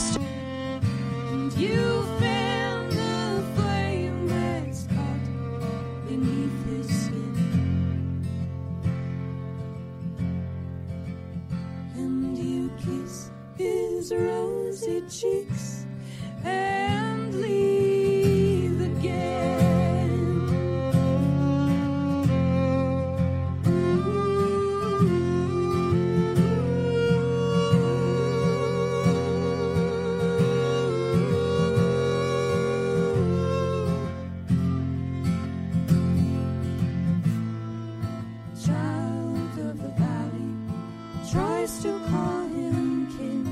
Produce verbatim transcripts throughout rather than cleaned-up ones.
Mister And you fan the flame that's caught beneath his skin. And you kiss his rosy cheeks and leave again. Child of the valley tries to call him kin,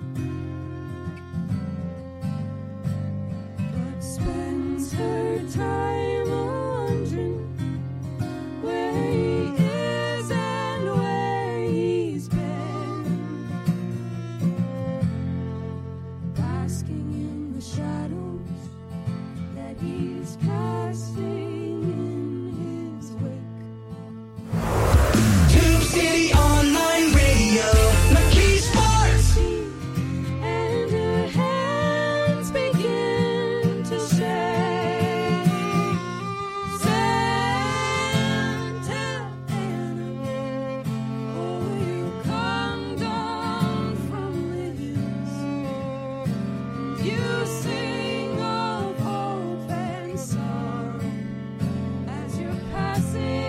but spends her time wondering where he is and where he's been, basking in the shadows that he's casting in his wake. Tube City Online Radio, McKee Sports. And her hands begin to shake. Santa Ana, oh, you come down from the hills. You sing of hope and sorrow as you're passing.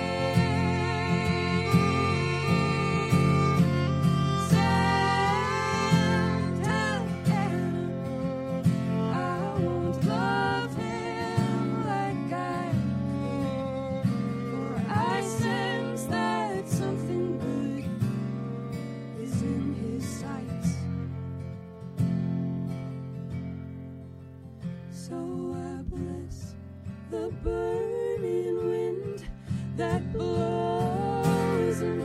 Santa Ana, I won't love him like I could, for I sense that something good is in his sights. So I bless the burning wind that blows and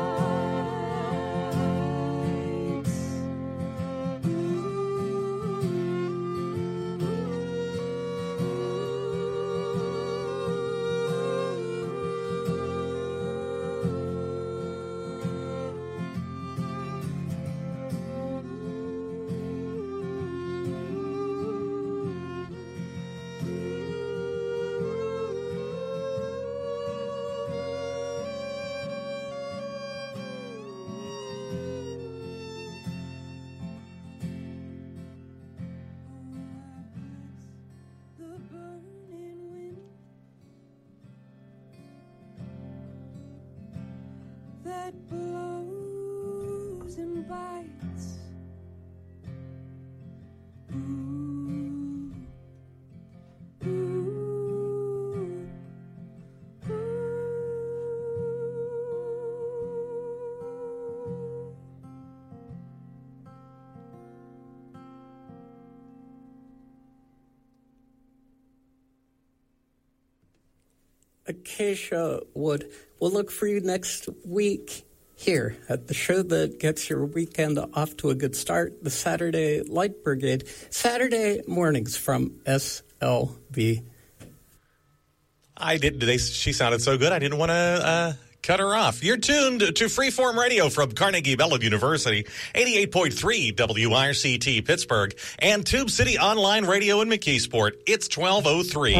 bites. The burning wind that blows and bites. Ooh, ooh, ooh. Acacia Wood. We'll look for you next week here at the show that gets your weekend off to a good start, the Saturday Light Brigade, Saturday mornings from S L V. I did. They, she sounded so good, I didn't want to uh, cut her off. You're tuned to Freeform Radio from Carnegie Mellon University, eighty-eight point three W I R C T Pittsburgh, and Tube City Online Radio in McKeesport. It's twelve oh three.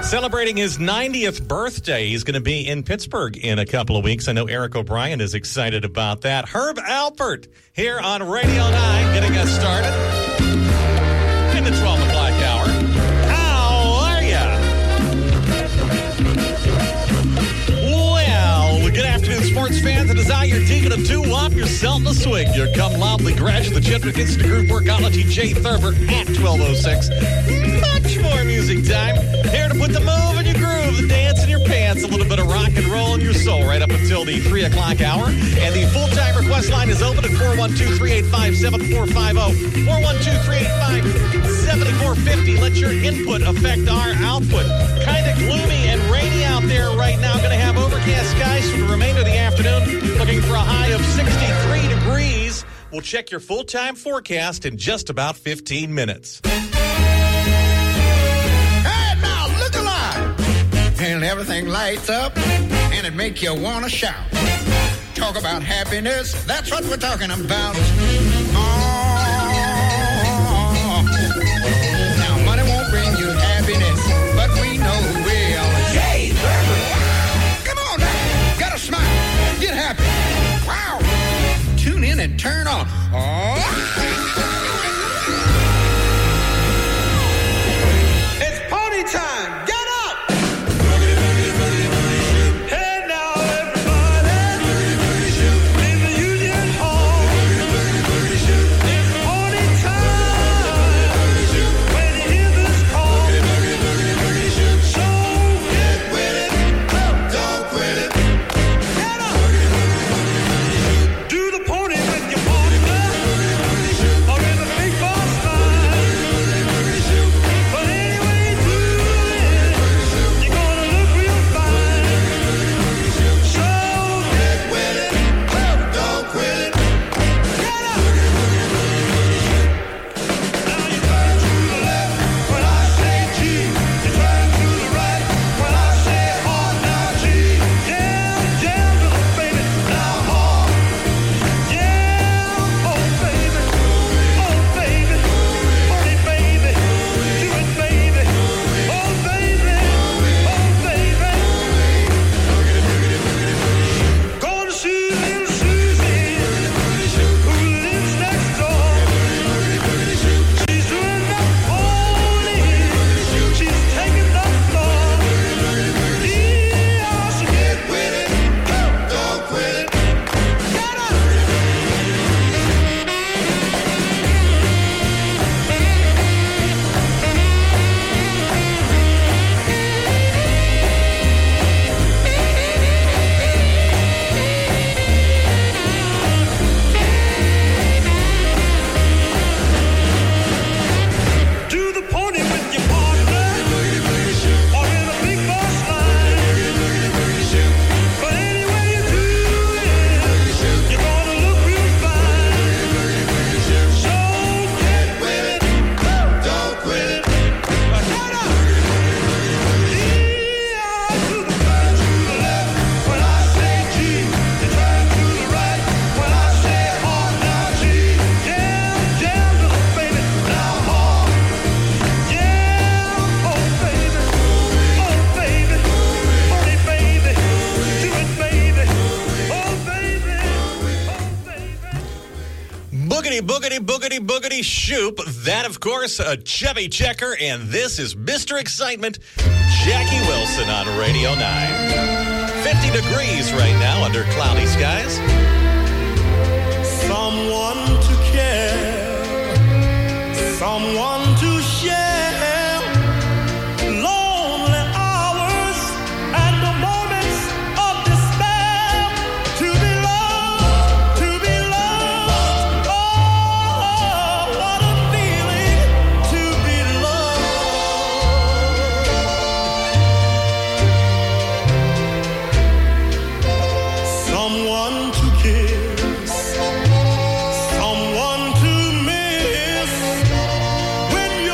Celebrating his ninetieth birthday. He's going to be in Pittsburgh in a couple of weeks. I know Eric O'Brien is excited about that. Herb Alpert here on Radio nine, getting us started in the twelve o'clock hour. How are ya? Well, good afternoon, sports fans. It is I, your deacon of two, off yourself a swing. Your come loudly graduate, the Chippewa Institute Group Workology, Jay Thurber at twelve oh six. Much more music time. Here to put the move in your groove, the dance in your pants, a little bit of rock and roll in your soul right up until the three o'clock hour. And the full-time request line is open at four one two, three eight five, seven four five zero, four one two, three eight five, seven four five zero. Let your input affect our output. Kind of gloomy and rainy out there right now. Going to have overcast skies for the remainder of the afternoon. Looking for a high of sixty-three degrees. We'll check your full-time forecast in just about fifteen minutes. And everything lights up, and it make you want to shout. Talk about happiness, that's what we're talking about. Oh, now money won't bring you happiness, but we know who will. Jay Thurber. Come on now, gotta smile, get happy. Wow, tune in and turn on. Oh. It's party time. Get Boogity, boogity, boogity, shoop. That, of course, a Chubby Checker, and this is Mister Excitement, Jackie Wilson on Radio nine. fifty degrees right now under cloudy skies. Someone to care, someone to share, lonely hours and the moments of despair, to be loved, to be loved, oh, what a feeling to be loved. Someone to kiss, someone to miss when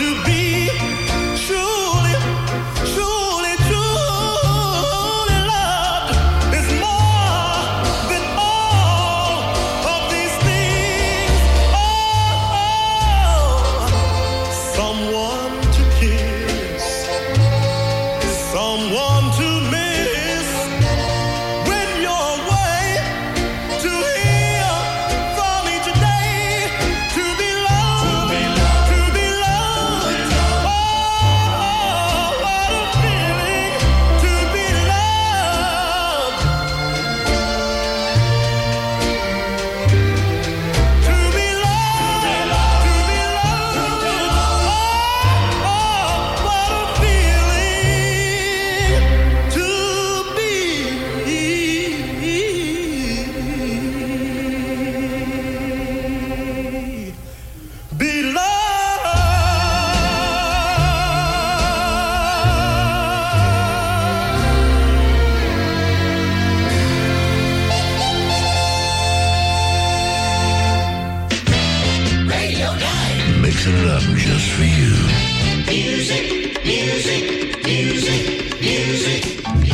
Mixing it up just for you. Music, music, music, music.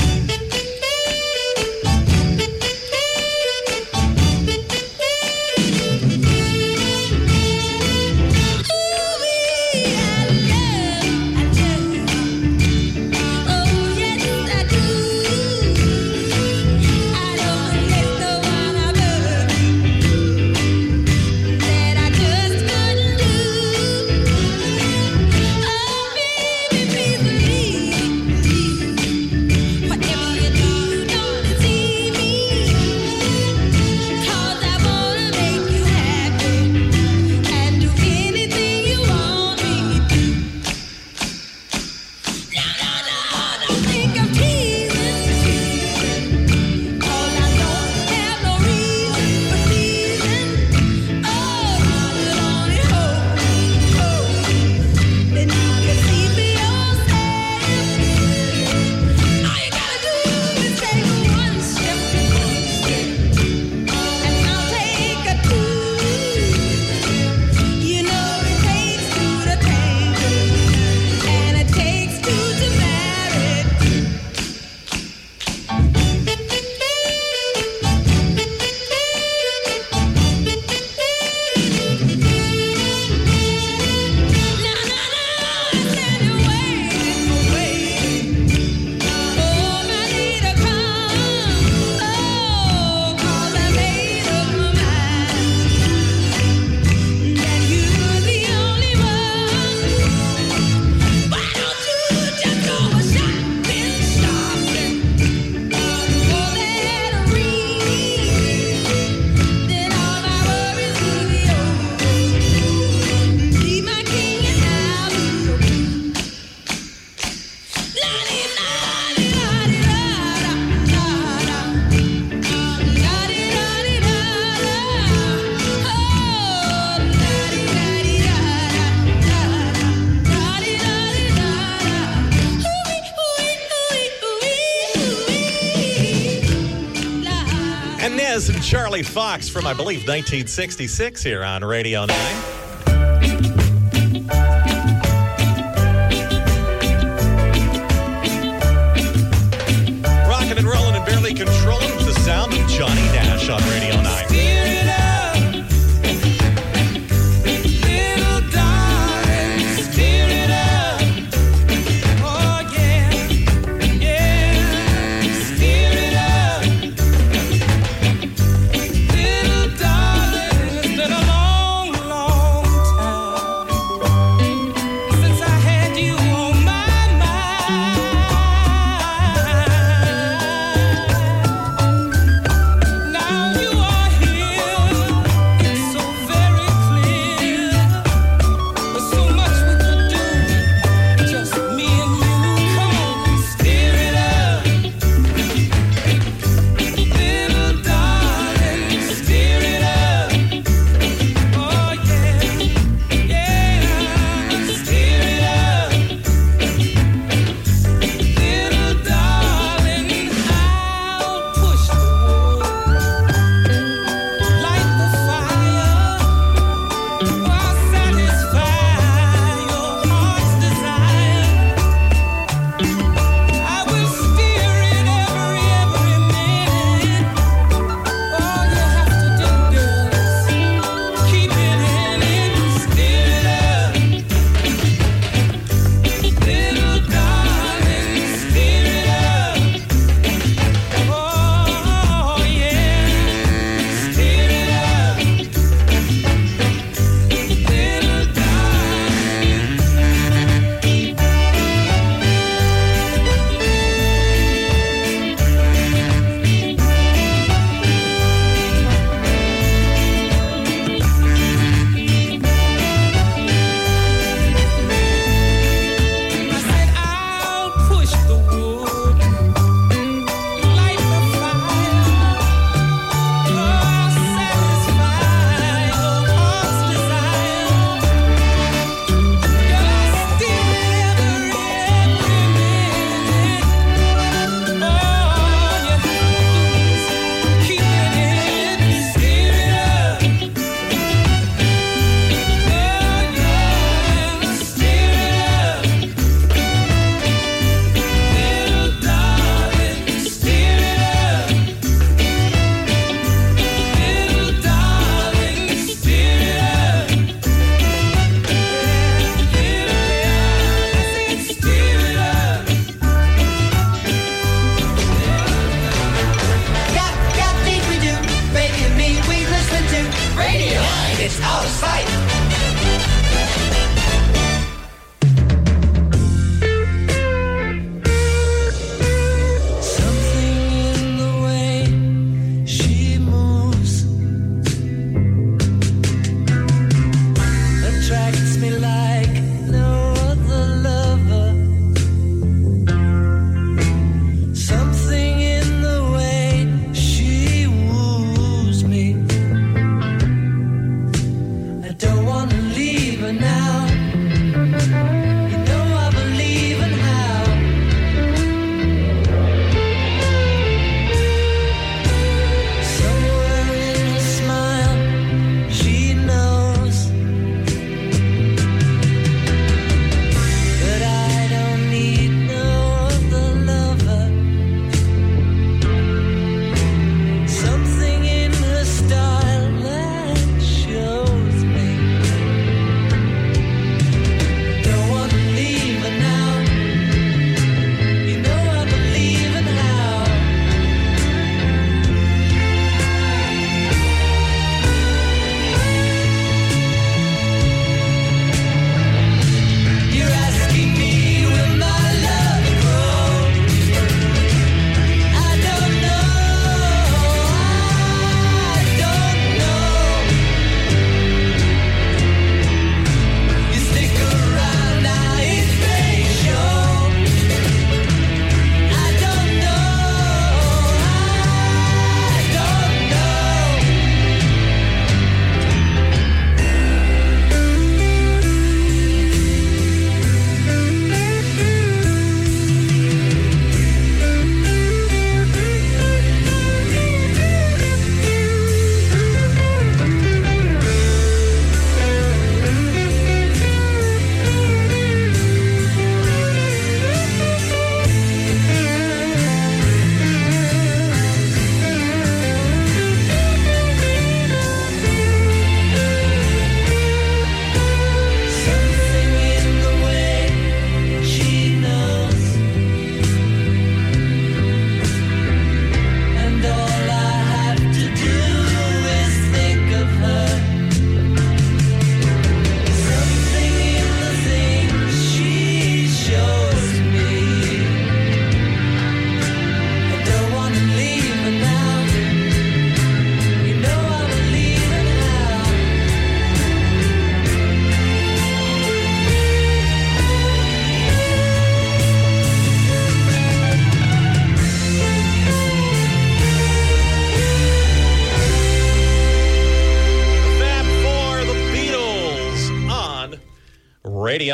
And Charlie Fox from, I believe, nineteen sixty-six here on Radio nine. Rocking and rolling and barely controlling the sound of Johnny Nash on Radio nine. Now you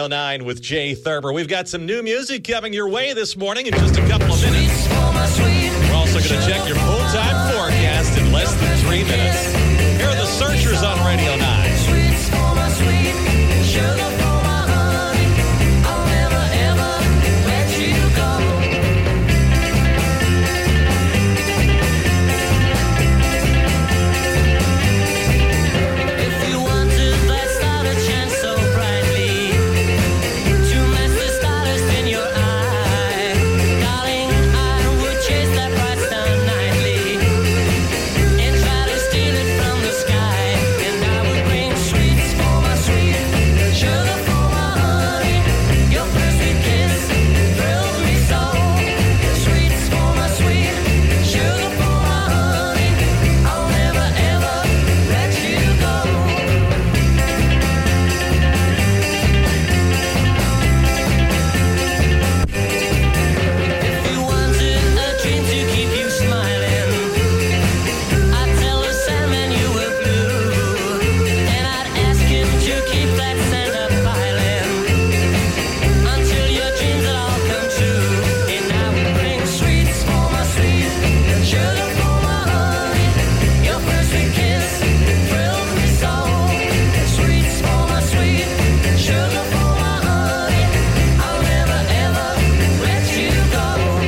Radio nine with Jay Thurber. We've got some new music coming your way this morning in just a couple of minutes. We're also going to check your full-time forecast in less than three minutes. Here are the Searchers on Radio nine. Sweets for my sweet, sugar for my honey. I'll never ever let you go. If you wanted that star to shine so brightly, to match the stardust in your eye, darling, I would chase that bright star nightly and try to steal it from the sky. And I would bring sweets for my sweet, sugar for my honey. Your first sweet kiss thrills me so. Sweets for my sweet, sugar for my honey. I'll never ever let you go. If you wanted a dream to keep you smiling, I'd tell the Sandman you were blue, and I'd ask him to keep that Santa piling until your dreams would all come true. And I would bring sweets for my sweet, sugar for my honey. Your first sweet kiss thrills me so. Sweets for my sweet, sugar for my honey. I'll never ever let you go.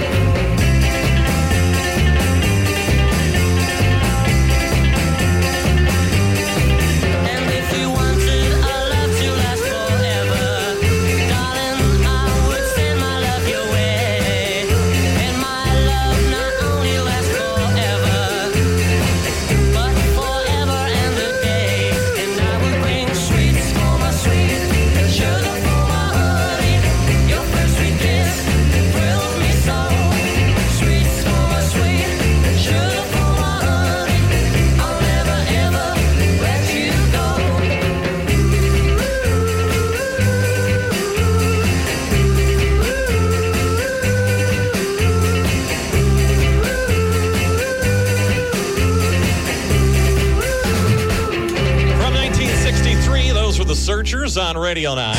And if you wanted a love to last forever, darling, I would send my love your way. And my love not only lasts forever, but forever and a day. And I would bring sweets for my sweet, sugar for my honey. Your first sweet kiss thrills me so. Sweets for my sweet, sugar for my honey. I'll never ever let you go. From nineteen sixty-three, those were the Searchers on Radio nine.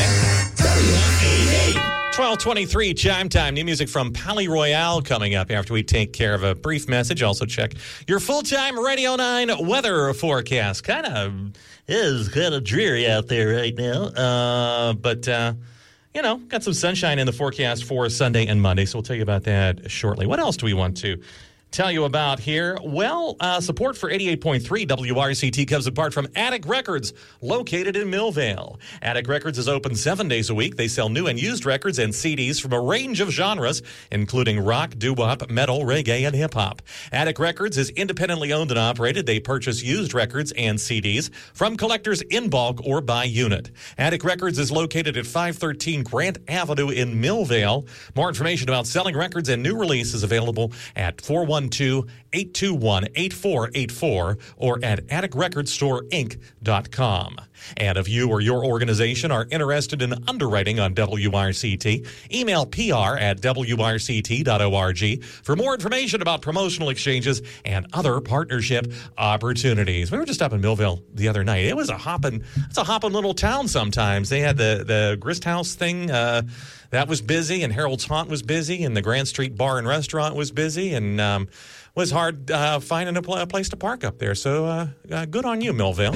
twelve twenty-three chime time. New music from Pally Royale coming up after we take care of a brief message. Also check your full-time Radio nine weather forecast. Kind of is kind of dreary out there right now. Uh, but, uh, you know, got some sunshine in the forecast for Sunday and Monday, so we'll tell you about that shortly. What else do we want to tell you about here? Well, uh, support for eighty-eight point three W R C T comes apart from Attic Records, located in Millvale. Attic Records is open seven days a week. They sell new and used records and C Ds from a range of genres, including rock, doo-wop, metal, reggae, and hip-hop. Attic Records is independently owned and operated. They purchase used records and C Ds from collectors in bulk or by unit. Attic Records is located at five thirteen Grant Avenue in Millvale. More information about selling records and new releases available at four one two, eight two one, eight four eight four or at attic record store inc dot com. And if you or your organization are interested in underwriting on W R C T, email P R at W R C T dot org for more information about promotional exchanges and other partnership opportunities. We were just up in Millvale the other night. It was a hopping, it's a hopping little town sometimes. They had the, the Grist House thing, uh, that was busy, and Harold's Haunt was busy, and the Grand Street Bar and Restaurant was busy, and um, was hard uh, finding a, pl- a place to park up there. So uh, uh, good on you, Millvale.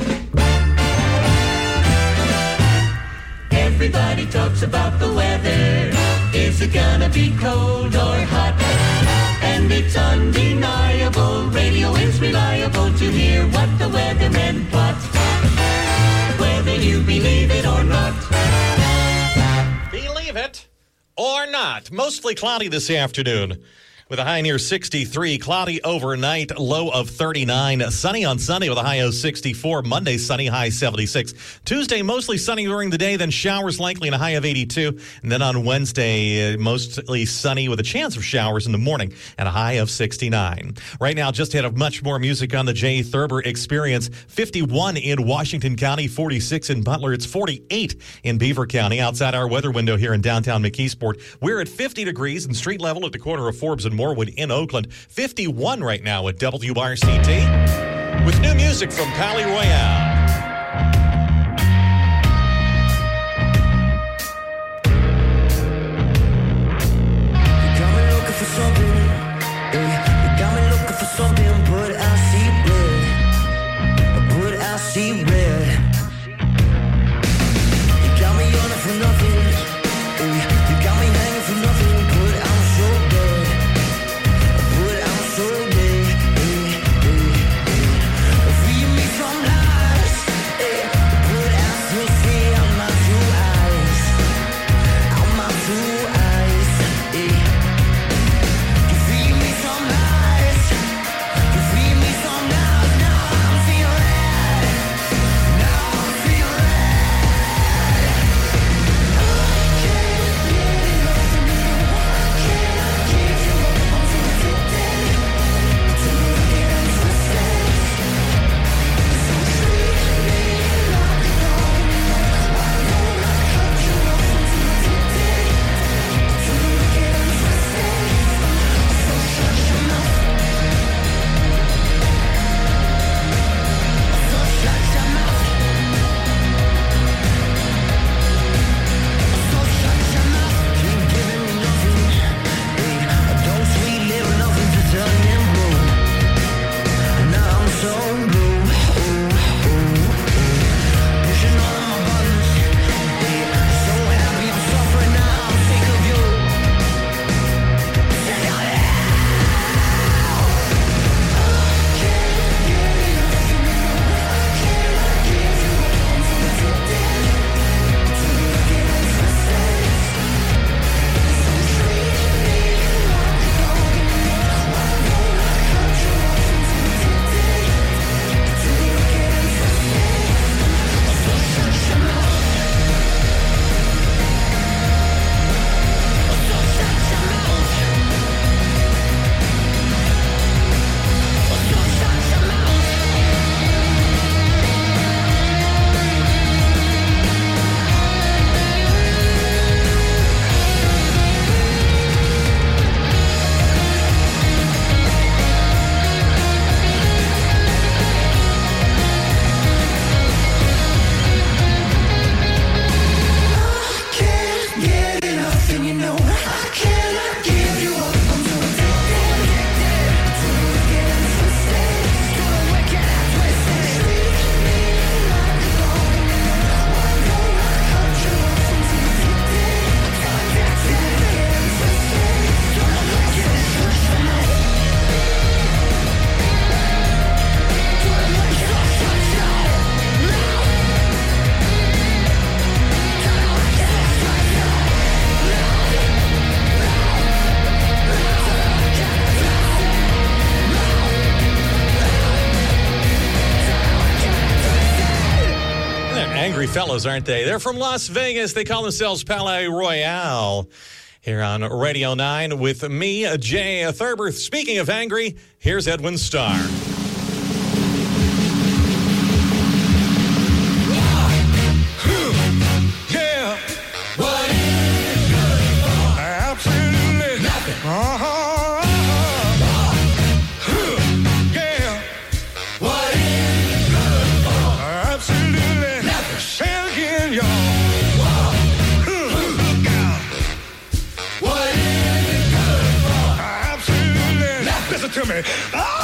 Everybody talks about the weather. Is it gonna be cold or hot? And it's undeniable. Radio is reliable to hear what the weathermen plot. Whether you believe it or not. Believe it or not. Mostly cloudy this afternoon, with a high near sixty-three. Cloudy overnight, low of thirty-nine. Sunny on Sunday with a high of sixty-four. Monday, sunny, high seventy-six. Tuesday, mostly sunny during the day, then showers likely and a high of eighty-two. And then on Wednesday, uh, mostly sunny with a chance of showers in the morning and a high of sixty-nine. Right now, just ahead of much more music on the Jay Thurber Experience. fifty-one in Washington County, forty-six in Butler. It's forty-eight in Beaver County. Outside our weather window here in downtown McKeesport, we're at fifty degrees and street level at the corner of Forbes and Morwood in Oakland. fifty-one right now at W R C T. With new music from Pally Royale. fellows, aren't they? They're from Las Vegas. They call themselves Palais Royale. Here on Radio nine with me, Jay Thurber. Speaking of angry, here's Edwin Starr. Yeah. What is it good for? Absolutely nothing. Uh-huh. Yeah. What is it good for? Absolutely nothing. Say it again, y'all. Look out. What is it good for? Absolutely nothing. Listen to me. Oh!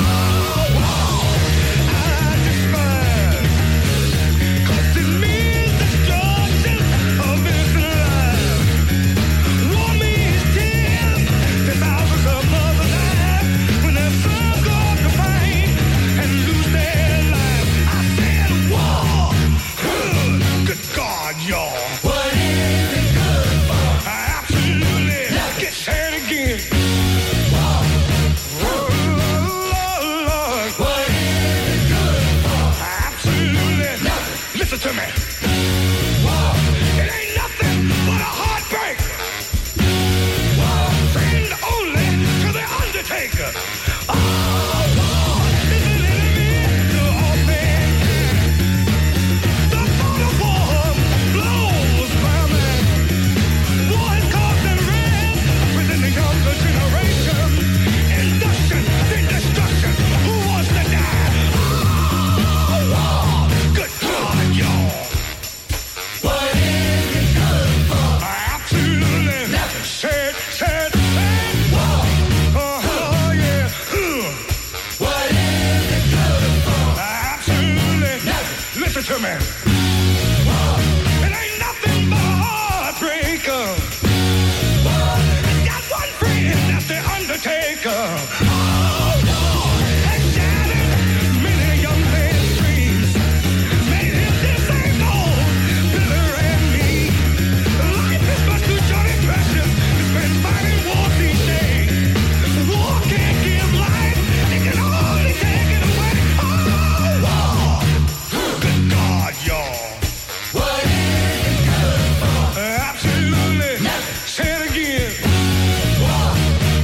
To me. Whoa. It ain't nothing but a heartbreak. Whoa. Friend only to the undertaker. Oh, Lord, this is an enemy to all mankind. The thought of war blows my mind. War has caused unrest within the younger generation. Induction, then destruction. Who wants to die? Oh, Lord. Good God, y'all. What is it good for? Absolutely nothing. Say it, say it, say it. Whoa. Oh, yeah. Ugh. What is it good for? Absolutely nothing. Listen to me. Whoa. It ain't nothing but a heartbreaker. Whoa. It's got one friend, that's the undertaker. Oh, Lord. And shattered many young men's dreams. Made him disabled. Bitter and me. Life is but too short and precious. It's been fighting wars each day. War can't give life. It can only take it away. Oh, Lord. Good God, y'all. What is it good for? Absolutely nothing. Say it again. Whoa.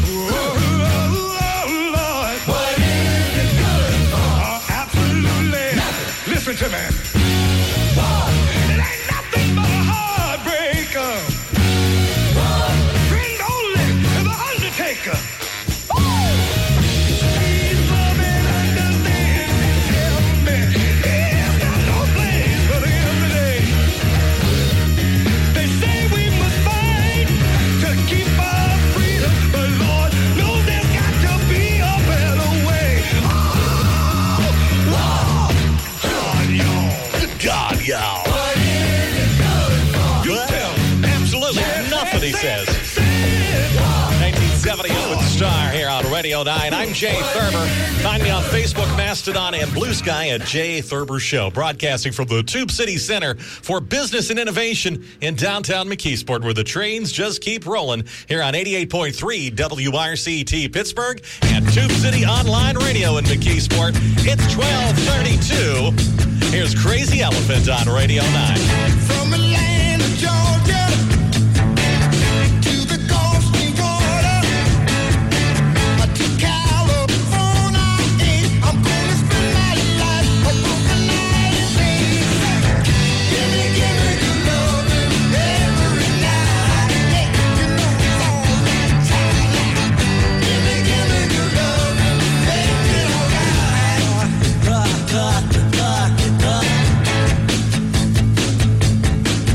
Oh, Lord. What is it good for? Absolutely nothing. Listen to me. It ain't nothing but a heartbreaker. Friend only to the undertaker. Please love and understand and tell me he's got no place for him today. They say we must fight to keep our freedom, but Lord knows there's got to be a better way. Oh, Lord, God, y'all. Good God, y'all. What is it good for? You tell me. Absolutely nothing, he says. nineteen seventy Edwin Starr here on Radio nine. I'm Jay Thurber. Find me on Facebook, Mastodon, and Blue Sky at Jay Thurber Show. Broadcasting from the Tube City Center for Business and Innovation in downtown McKeesport, where the trains just keep rolling. Here on eighty-eight point three W R C T Pittsburgh and Tube City Online Radio in McKeesport. It's twelve thirty-two. Here's Crazy Elephant on Radio nine. From the land of Georgia to the coastal border to California, I'm gonna spend my life a broken night. Give me, give me your loving every night. Yeah, you know it's all that time. Give me, give me your loving, make it alright.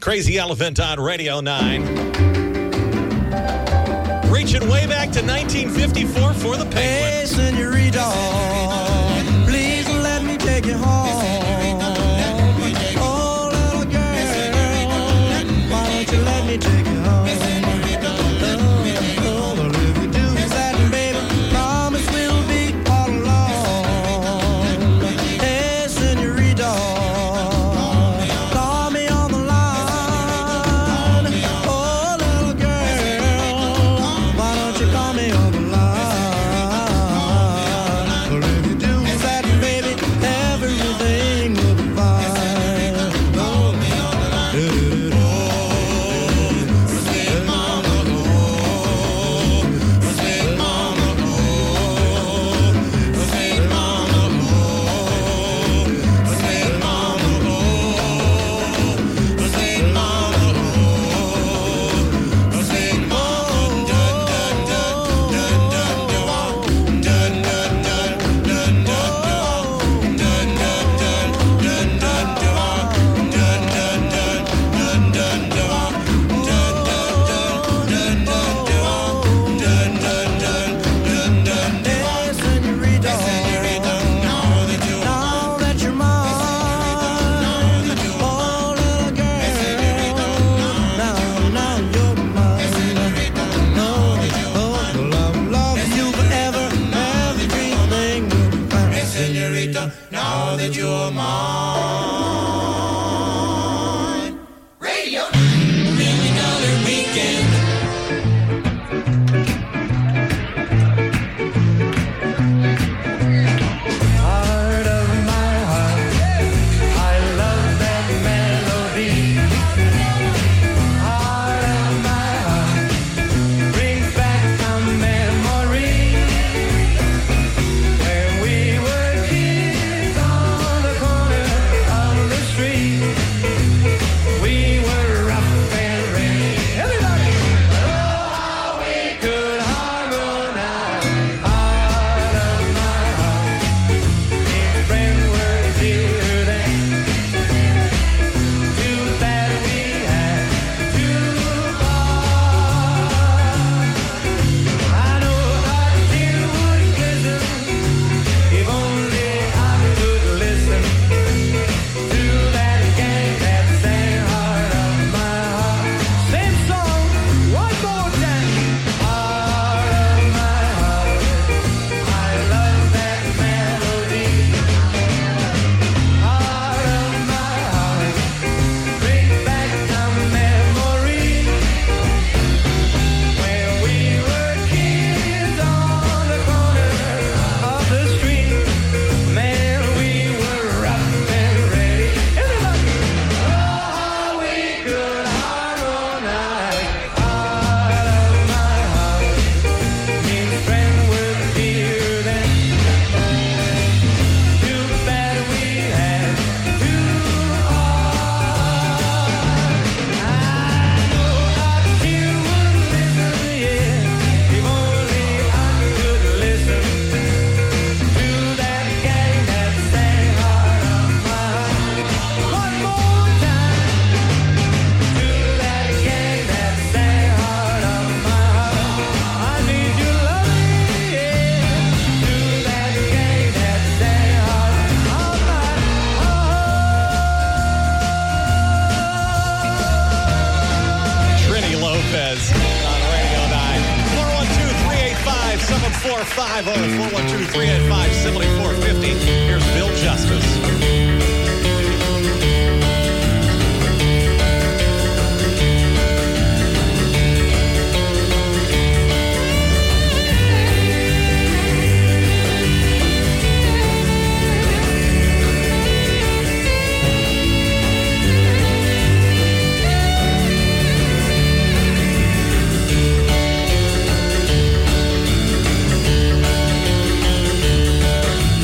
Crazy Elephant on Radio nine. Reaching way back to nineteen fifty-four for the Penguin. Hey, senorita, please let me take you home. Oh, little girl, why don't you let me take you home? Oh, well, if you do that, baby, promise we'll be all alone. Hey, senorita, call me on the line. Oh, little girl, why don't you call me on the line? Well, if you do that, baby, everything will be fine. Oh, sweet mama, oh, sweet mama, oh, sweet mama, oh, sweet mama, oh, sweet mama, oh, sweet mama, dun dun dun dun dun dun dun dun dun dun now that you're mine. Radio Million Dollar Weekend. Heart of my heart, I love that melody. Heart of my heart, brings back some memory. When we were kids on the corner of the street, we were rough and ready. Everybody! Oh, how we could harmonize. Heart of my heart, if friends were dear then. Too bad we had to part. I know our dear would glisten if only I could listen to that gang that sang Heart of my heart. Same song, one more time. Heart of my heart, I love that melody. Heart of my heart, bring back some memory. When we were kids on the corner of the street, man, we were rough and ready. Everybody! Oh, how we could harmonize. Heart of my heart, means friends were dear then. Too bad we had to part. I know our dear would listen, yeah, if only I could listen to that gang that sang Heart of my heart. One more time, to that gang that sang Heart of my heart. I need your love, yeah, to that gang that sang Heart of my Trini Lopez on Radio nine. four one two, three eight five, seven four five zero. four one two, three eight five, seven four five zero. Here's Bill Justice. Heart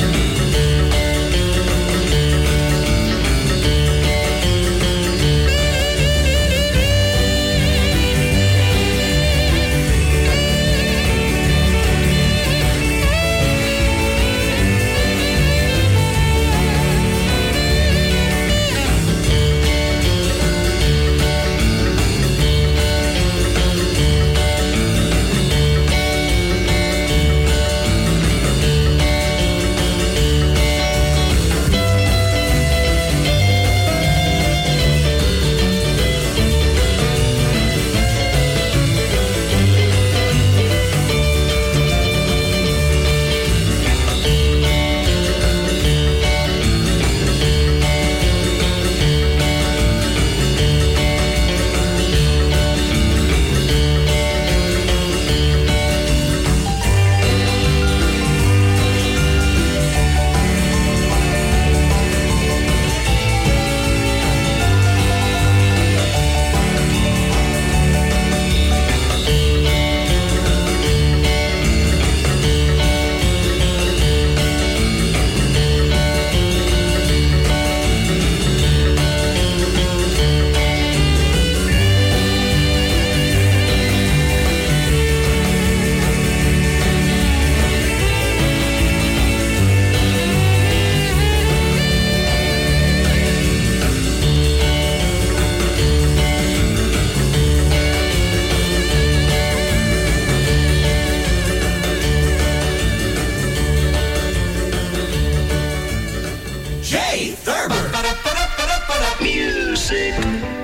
Jay Thurber. Music.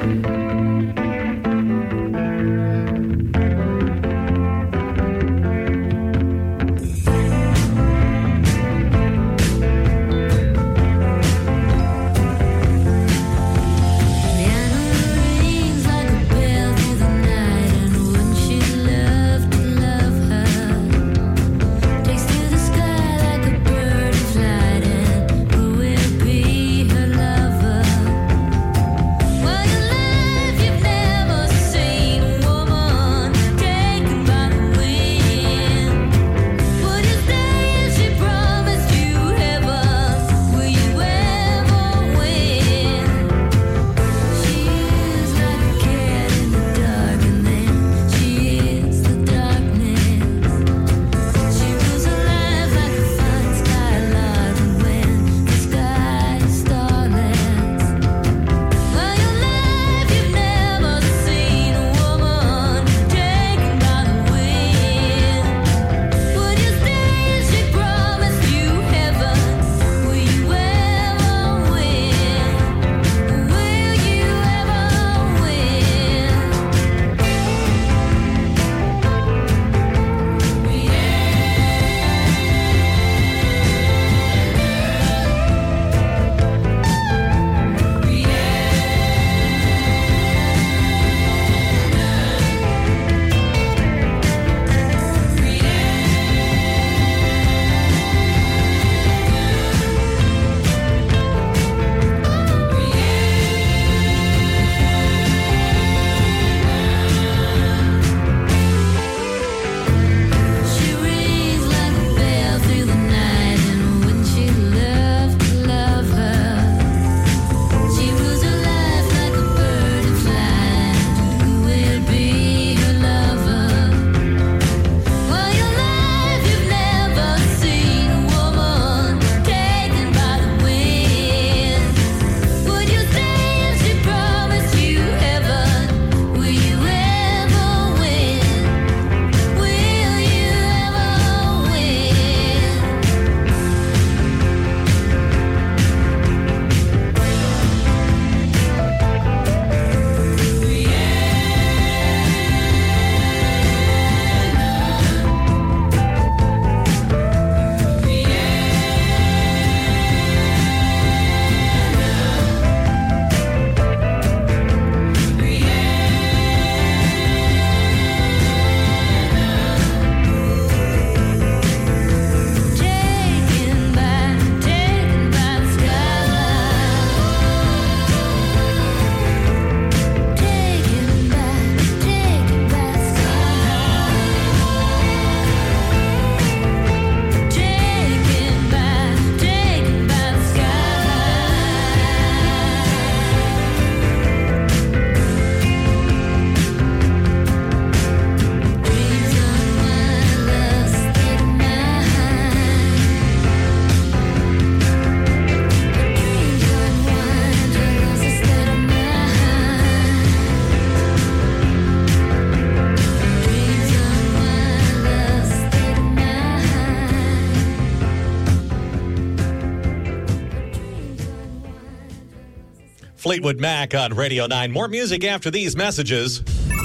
Fleetwood Mac on Radio nine. More music after these messages.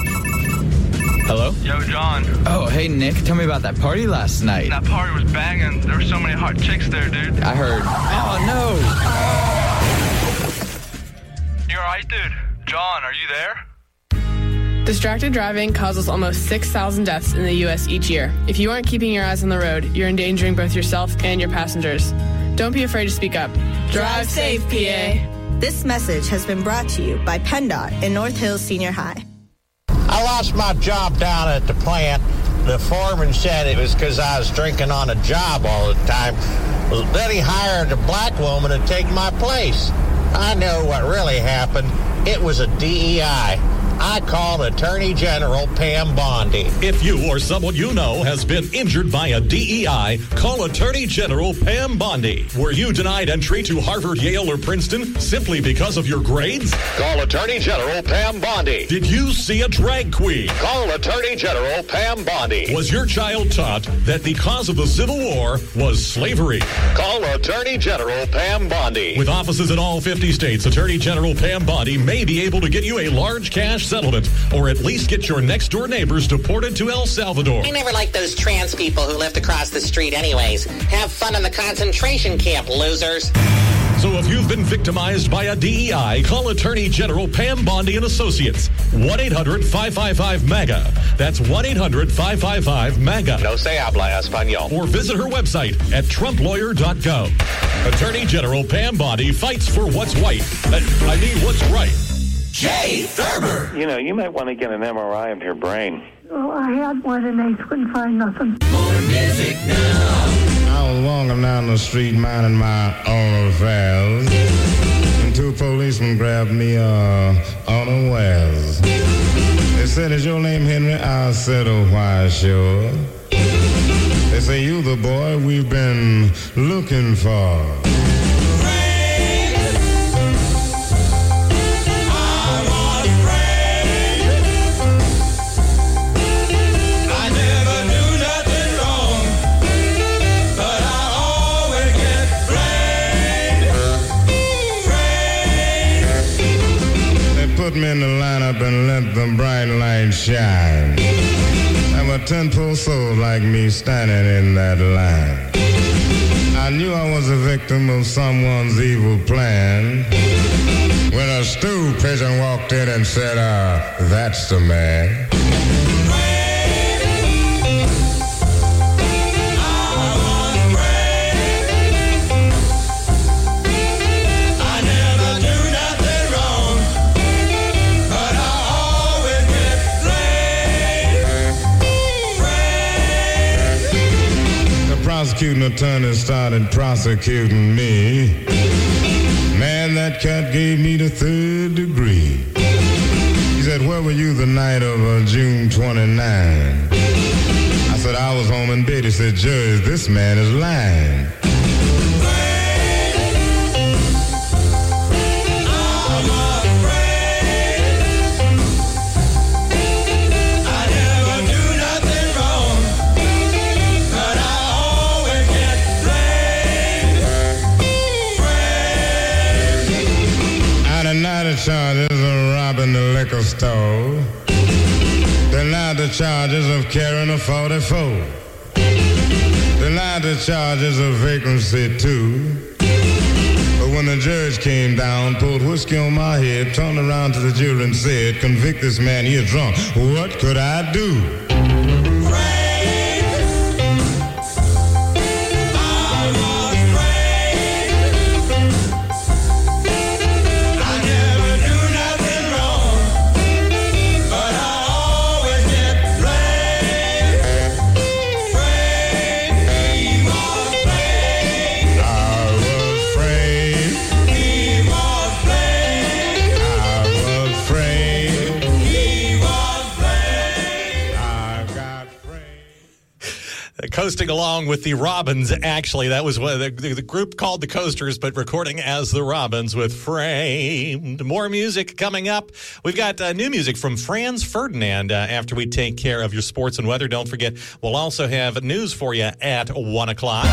Hello? Yo, John. Oh, hey, Nick. Tell me about that party last night. That party was banging. There were so many hot chicks there, dude. I heard. Oh, no. You all right, dude? John, are you there? Distracted driving causes almost six thousand deaths in the U S each year. If you aren't keeping your eyes on the road, you're endangering both yourself and your passengers. Don't be afraid to speak up. Drive safe, P A. This message has been brought to you by PennDOT and North Hills Senior High. I lost my job down at the plant. The foreman said it was because I was drinking on a job all the time. Well, then he hired a black woman to take my place. I know what really happened. It was a D E I. I called Attorney General Pam Bondi. If you or someone you know has been injured by a D E I, call Attorney General Pam Bondi. Were you denied entry to Harvard, Yale, or Princeton simply because of your grades? Call Attorney General Pam Bondi. Did you see a drag queen? Call Attorney General Pam Bondi. Was your child taught that the cause of the Civil War was slavery? Call Attorney General Pam Bondi. With offices in all fifty states, Attorney General Pam Bondi may be able to get you a large cash settlement or at least get your next-door neighbors deported to El Salvador. I never liked those trans people who lived across the street anyways. Have fun in the concentration camp, losers. So if you've been victimized by a D E I, call Attorney General Pam Bondi and Associates. one eight hundred five five five MAGA. That's one eight hundred five five five MAGA. No se habla español. Or visit her website at trump lawyer dot gov. Attorney General Pam Bondi fights for what's white. I mean, what's right. Jay Thurber. You know, you might want to get an M R I of your brain. Oh, I had one and they couldn't find nothing. More music now. I was walking down the street minding my own affairs, and two policemen grabbed me uh, unawares. They said, "Is your name Henry?" I said, "Oh, why, sure." They say, "You the boy we've been looking for." Put me in the lineup and let the bright light shine. There were ten poor souls like me standing in that line. I knew I was a victim of someone's evil plan when a stool pigeon walked in and said, uh, "That's the man." Prosecuting attorney started prosecuting me. Man, that cat gave me the third degree. He said, "Where were you the night of uh, June twenty-ninth?" I said, "I was home in bed." He said, "Judge, this man is lying." Denied the charges of robbing the liquor store. Denied the charges of carrying a forty-four. Denied the charges of vagrancy too. But when the judge came down, poured whiskey on my head, turned around to the jury and said, "Convict this man, he is drunk. What could I do?" Coasting along with the Robins, actually. That was what the, the group called the Coasters, but recording as the Robins with Framed. More music coming up. We've got uh, new music from Franz Ferdinand uh, after we take care of your sports and weather. Don't forget, we'll also have news for you at one o'clock.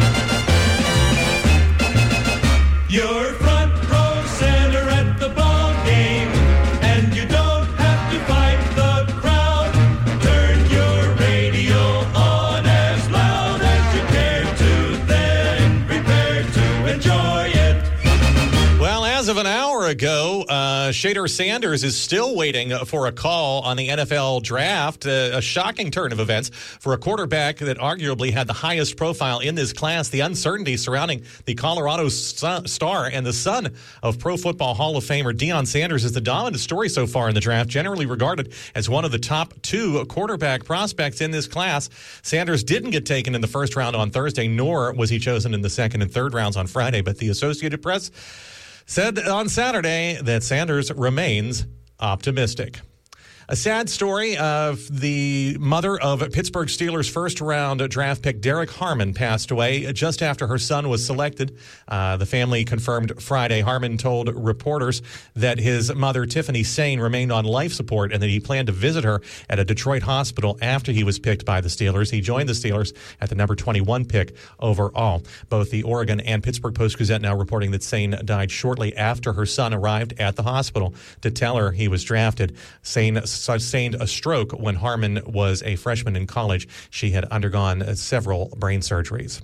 Your front row center at the ball game, and you don't have to fight the crowd. Turn your radio on as loud as you care to, then prepare to enjoy it. Well, as of an hour ago, uh, Shader Sanders is still waiting for a call on the N F L draft. Uh, a shocking turn of events for a quarterback that arguably had the highest profile in this class. The uncertainty surrounding the Colorado son, star and the son of Pro Football Hall of Famer Deion Sanders is the dominant story so far in the draft, generally regarded as one of the top two quarterback prospects in this class. Sanders didn't get taken in the first round on Thursday, nor was he chosen in the second and third rounds on Friday, but the Associated Press said on Saturday that Sanders remains optimistic. A sad story of the mother of Pittsburgh Steelers first-round draft pick Derek Harmon passed away just after her son was selected. Uh, the family confirmed Friday. Harmon told reporters that his mother, Tiffany Sane, remained on life support and that he planned to visit her at a Detroit hospital after he was picked by the Steelers. He joined the Steelers at the number twenty-one pick overall. Both the Oregon and Pittsburgh Post-Gazette now reporting that Sane died shortly after her son arrived at the hospital to tell her he was drafted. Sane sustained a stroke when Harmon was a freshman in college. She had undergone several brain surgeries.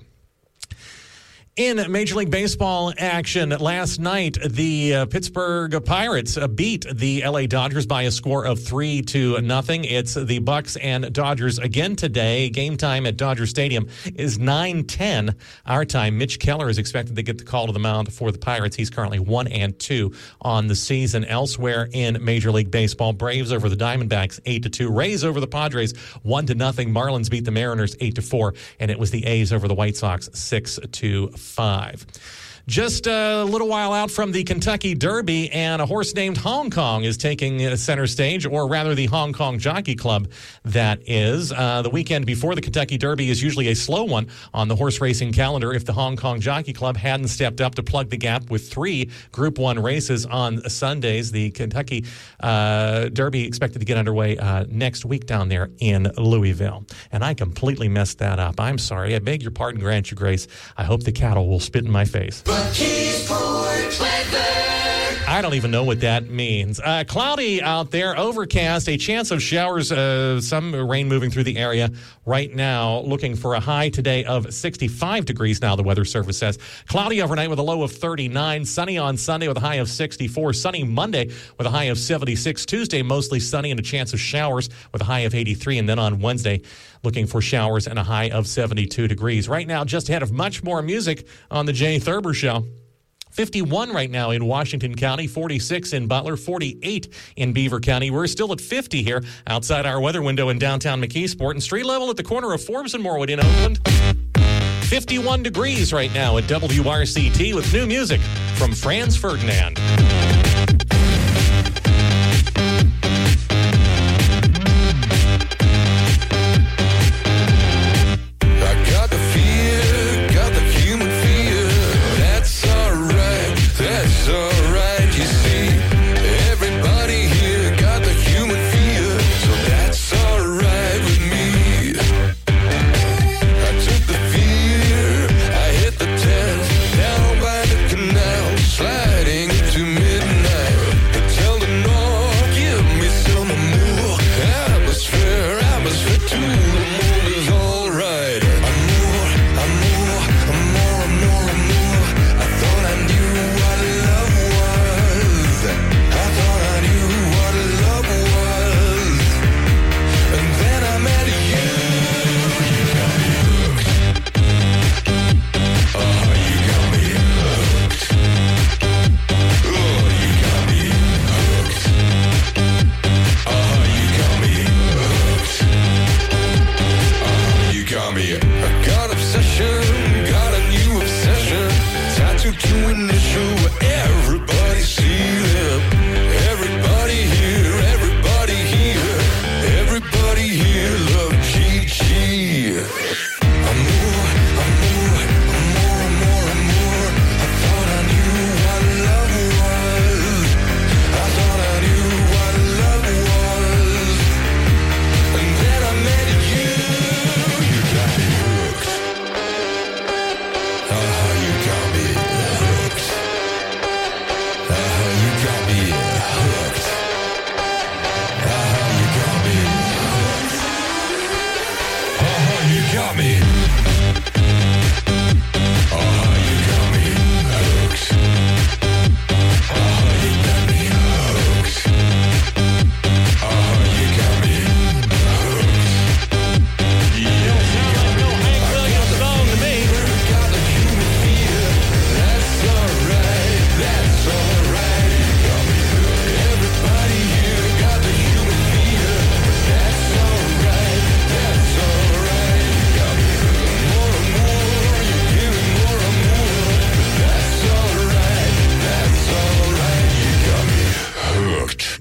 In Major League Baseball action last night, the uh, Pittsburgh Pirates uh, beat the L A Dodgers by a score of three to nothing. It's the Bucks and Dodgers again today. Game time at Dodger Stadium is nine ten our time. Mitch Keller is expected to get the call to the mound for the Pirates. He's currently one and two on the season. Elsewhere in Major League Baseball, Braves over the Diamondbacks eight to two. Rays over the Padres one to nothing. Marlins beat the Mariners eight to four, and it was the A's over the White Sox six to five. Just a little while out from the Kentucky Derby, and a horse named Hong Kong is taking center stage, or rather the Hong Kong Jockey Club, that is. Uh, the weekend before the Kentucky Derby is usually a slow one on the horse racing calendar if the Hong Kong Jockey Club hadn't stepped up to plug the gap with three Group one races on Sundays. The Kentucky uh, Derby expected to get underway uh, next week down there in Louisville. And I completely messed that up. I'm sorry. I beg your pardon, grant your grace. I hope the cattle will spit in my face. Keysport weather. I don't even know what that means. Uh, cloudy out there, overcast, a chance of showers, uh, some rain moving through the area right now. Looking for a high today of sixty-five degrees now, the weather service says. Cloudy overnight with a low of thirty-nine. Sunny on Sunday with a high of sixty-four. Sunny Monday with a high of seventy-six. Tuesday, mostly sunny and a chance of showers with a high of eighty-three. And then on Wednesday, looking for showers and a high of seventy-two degrees. Right now, just ahead of much more music on the Jay Thurber Show. fifty-one right now in Washington County, forty-six in Butler, forty-eight in Beaver County. We're still at fifty here outside our weather window in downtown McKeesport, and street level at the corner of Forbes and Morwood in Oakland. fifty-one degrees right now at W R C T with new music from Franz Ferdinand.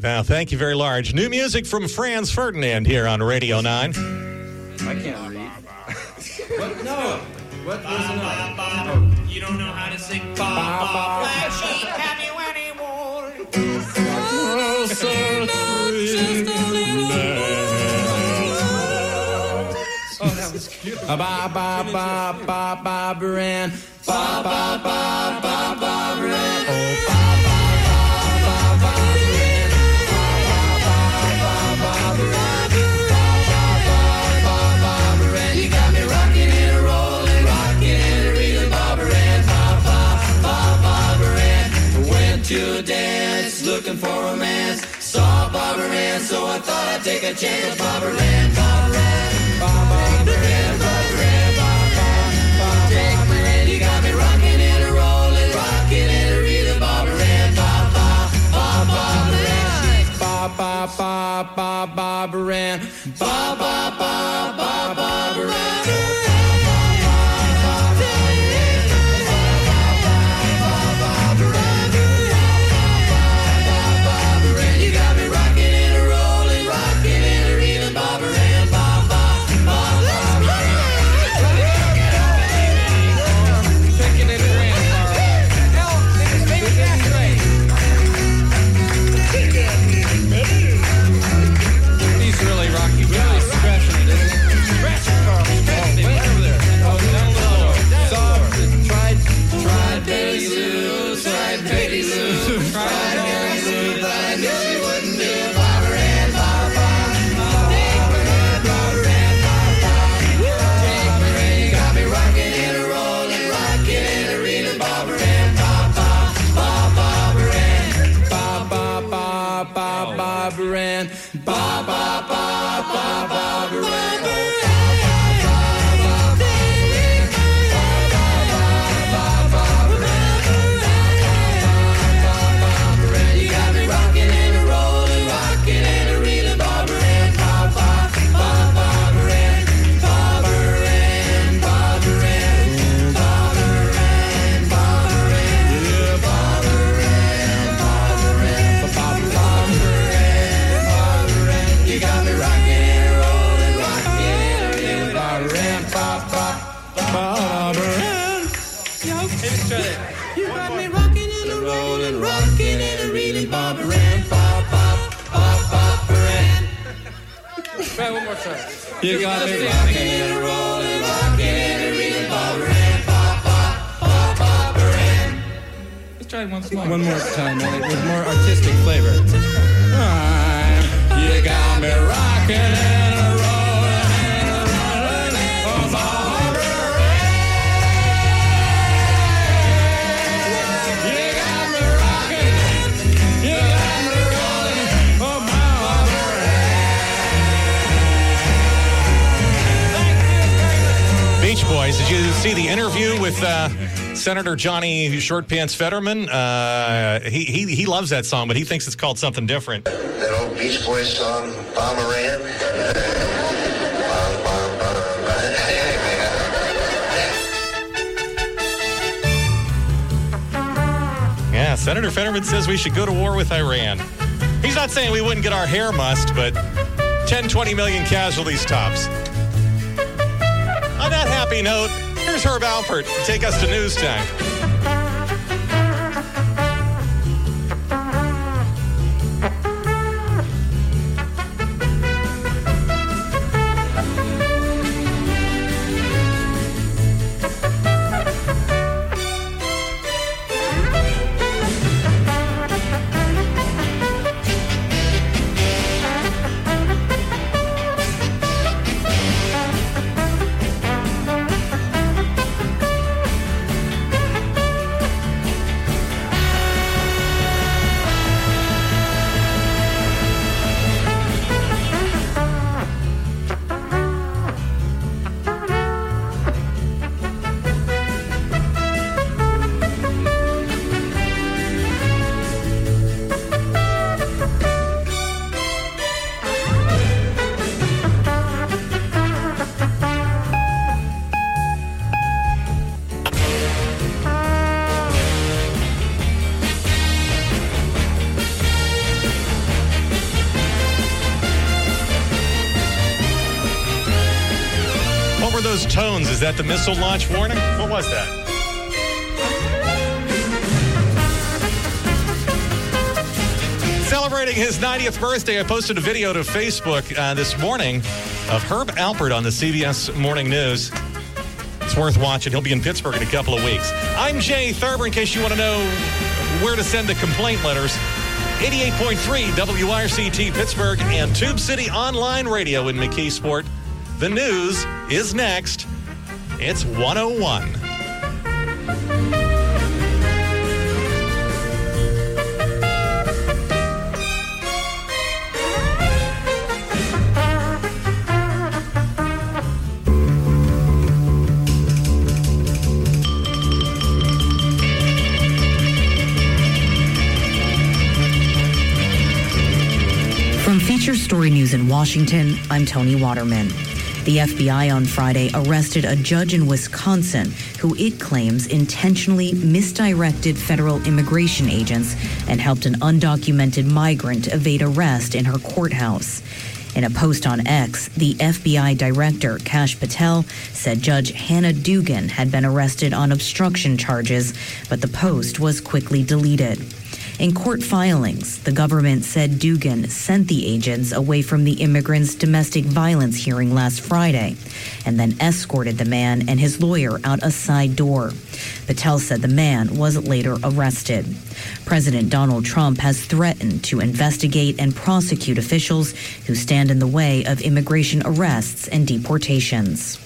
pal. Thank you very large. New music from Franz Ferdinand here on Radio nine. I can't read. What? No. What? There's another. Oh. You don't know how to sing. Ba, ba, ba. Flashy, have you any more? Oh, so sweet. Oh, that was cute. Ba, ba, ba, ba, ba, Bran. Ba, ba, ba, ba, ba, Bran. Oh, ba, ba, ba, ba, ba, Bran. Ba, ba, ba, ba, ba, Bran. You got me rocking and rolling, rocking and reeling, Barbara Ann, ba ba ba Barbara Ann. Went to a dance, looking for romance. Saw Barbara Ann, so I thought I'd take a chance. Barbara Ann, Barbara Ann, Barbara Ann, Barbara Ann, Barbara Ann. You got me rocking and rolling, rocking and reeling, Barbara Ann, ba ba ba Barbara Ann, ba ba ba ba Barbara Ann, ba ba ba ba Barbara Ann. You got me rocking and rolling, rocking and reeling, Barbara Ann, ba ba ba Barbara Ann. Shaking it around, Barbara. Maybe that's right. He's really rocky, really scratching it, isn't he? Scratch it, Carl. Scratch it. Way over there. Oh, down a little. Soft. Tried, tried Betty Lou, tried Betty Lou, tried Betty Lou, but I knew she wouldn't do it. Barbara Ann, Barbara Ann, Barbara Ann, Barbara Ann, take me in. You got me rocking and rolling, rocking and reeling, Barbara Ann, ba ba ba Barbara Ann, ba ba ba ba Barbara Ann, ba ba ba ba Barbara Ann. You got me rocking and rolling, rocking and reeling, Barbara Ann, ba ba ba Barbara Ann, Barbara Ann, Barbara Ann, Barbara Ann, Barbara Ann, yeah, Barbara Ann, Barbara Ann, Barbara Ann, Barbara Ann. You got me rocking and rolling, rocking and reeling, Barbara Ann, ba ba Barbara Ann. Hey, let's try that. You got me rocking and rolling, rocking and reeling, Barbara Ann, ba ba ba Barbara Ann. Try one more time. You got me rocking and rolling, rocking and reeling, Barbara Ann, ba ba ba Barbara Ann. Let's try it once more. One more time, man, with more artistic flavor. Ah, you got me rocking and rolling, rolling, oh Barbara Ann. You got me rocking, you got me rolling, oh Barbara Ann. Beach Boys, did you see the interview with uh, Senator Johnny Short Pants Fetterman? Uh, he, he he loves that song, but he thinks it's called something different. That old Beach Boys song, Bomber Ann. Bom, bom, bom, bom. Yeah, Senator Fetterman says we should go to war with Iran. He's not saying we wouldn't get our hair mussed, but ten, twenty million casualties tops. On that happy note, here's Herb Alpert to take us to news time. those tones? Is that the missile launch warning? What was that? Celebrating his ninetieth birthday, I posted a video to Facebook uh, this morning of Herb Alpert on the C B S Morning News. It's worth watching. He'll be in Pittsburgh in a couple of weeks. I'm Jay Thurber, in case you want to know where to send the complaint letters. eighty-eight point three W I R C T Pittsburgh and Tube City Online Radio in McKeesport. The news is next. It's one oh one. From Feature Story News in Washington, I'm Tony Waterman. The F B I on Friday arrested a judge in Wisconsin who it claims intentionally misdirected federal immigration agents and helped an undocumented migrant evade arrest in her courthouse. In a post on X, the F B I director, Kash Patel, said Judge Hannah Dugan had been arrested on obstruction charges, but the post was quickly deleted. In court filings, the government said Dugan sent the agents away from the immigrant's domestic violence hearing last Friday and then escorted the man and his lawyer out a side door. Patel said the man was later arrested. President Donald Trump has threatened to investigate and prosecute officials who stand in the way of immigration arrests and deportations.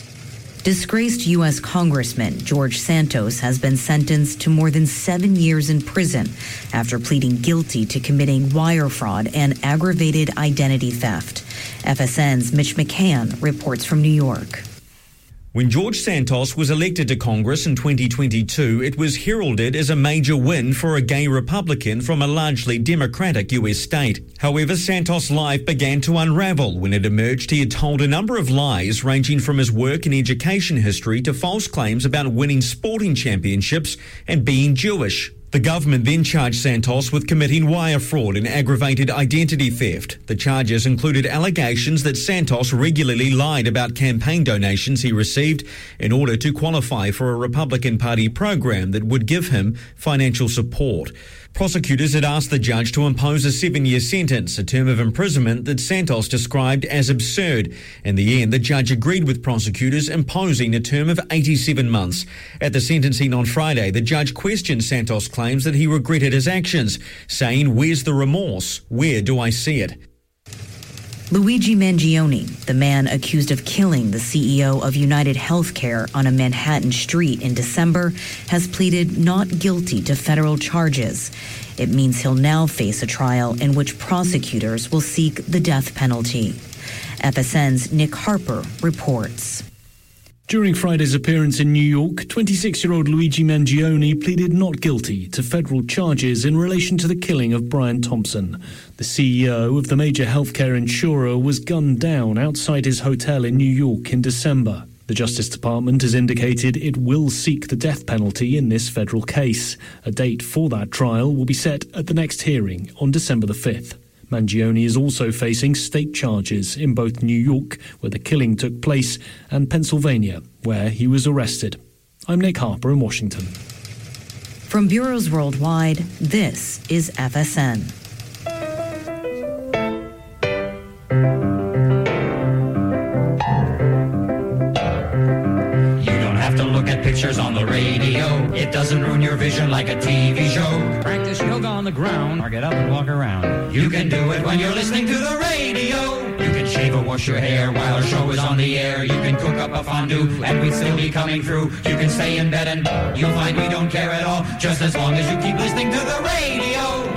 Disgraced U S Congressman George Santos has been sentenced to more than seven years in prison after pleading guilty to committing wire fraud and aggravated identity theft. F S N's Mitch McCann reports from New York. When George Santos was elected to Congress in twenty twenty-two, it was heralded as a major win for a gay Republican from a largely Democratic U S state. However, Santos' life began to unravel when it emerged he had told a number of lies ranging from his work and education history to false claims about winning sporting championships and being Jewish. The government then charged Santos with committing wire fraud and aggravated identity theft. The charges included allegations that Santos regularly lied about campaign donations he received in order to qualify for a Republican Party program that would give him financial support. Prosecutors had asked the judge to impose a seven-year sentence, a term of imprisonment that Santos described as absurd. In the end, the judge agreed with prosecutors, imposing a term of eighty-seven months. At the sentencing on Friday, the judge questioned Santos' claims that he regretted his actions, saying, "Where's the remorse? Where do I see it?" Luigi Mangione, the man accused of killing the C E O of United Healthcare on a Manhattan street in December, has pleaded not guilty to federal charges. It means he'll now face a trial in which prosecutors will seek the death penalty. F S N's Nick Harper reports. During Friday's appearance in New York, twenty-six-year-old Luigi Mangione pleaded not guilty to federal charges in relation to the killing of Brian Thompson. The C E O of the major healthcare insurer was gunned down outside his hotel in New York in December. The Justice Department has indicated it will seek the death penalty in this federal case. A date for that trial will be set at the next hearing on December the fifth. Mangione is also facing state charges in both New York, where the killing took place, and Pennsylvania, where he was arrested. I'm Nick Harper in Washington. From bureaus worldwide, this is F S N. Pictures on the radio. It doesn't ruin your vision like a T V show. Practice yoga on the ground or get up and walk around. You can do it when you're listening to the radio. You can shave or wash your hair while our show is on the air. You can cook up a fondue and we'd still be coming through. You can stay in bed and you'll find we don't care at all, just as long as you keep listening to the radio.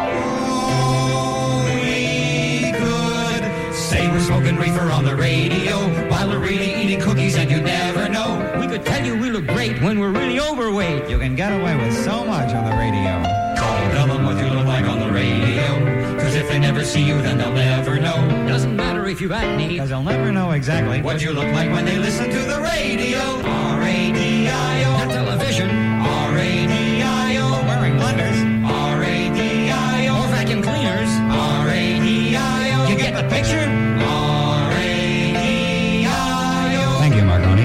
Oh, we could say we're smoking reefer on the radio while we're really eating cookies and you never know. We could tell you we look great when we're really overweight. You can get away with so much on the radio. Call, tell them what you look like on the radio. Cause if they never see you, then they'll never know. Doesn't matter if you've acne, cause they'll never know exactly what you look like when they listen to the radio. R A D I O. Not television. R A D I O. Wearing blenders. R A D I O. Or vacuum cleaners. R A D I O. You get the picture? R A D I O. Thank you, Marconi.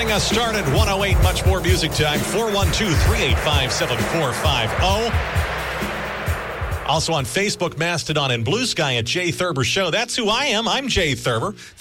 Getting us started, one oh eight, much more music time, four one two, three eight five, seven four five zero. Also on Facebook, Mastodon, and Blue Sky at Jay Thurber Show. That's who I am. I'm Jay Thurber.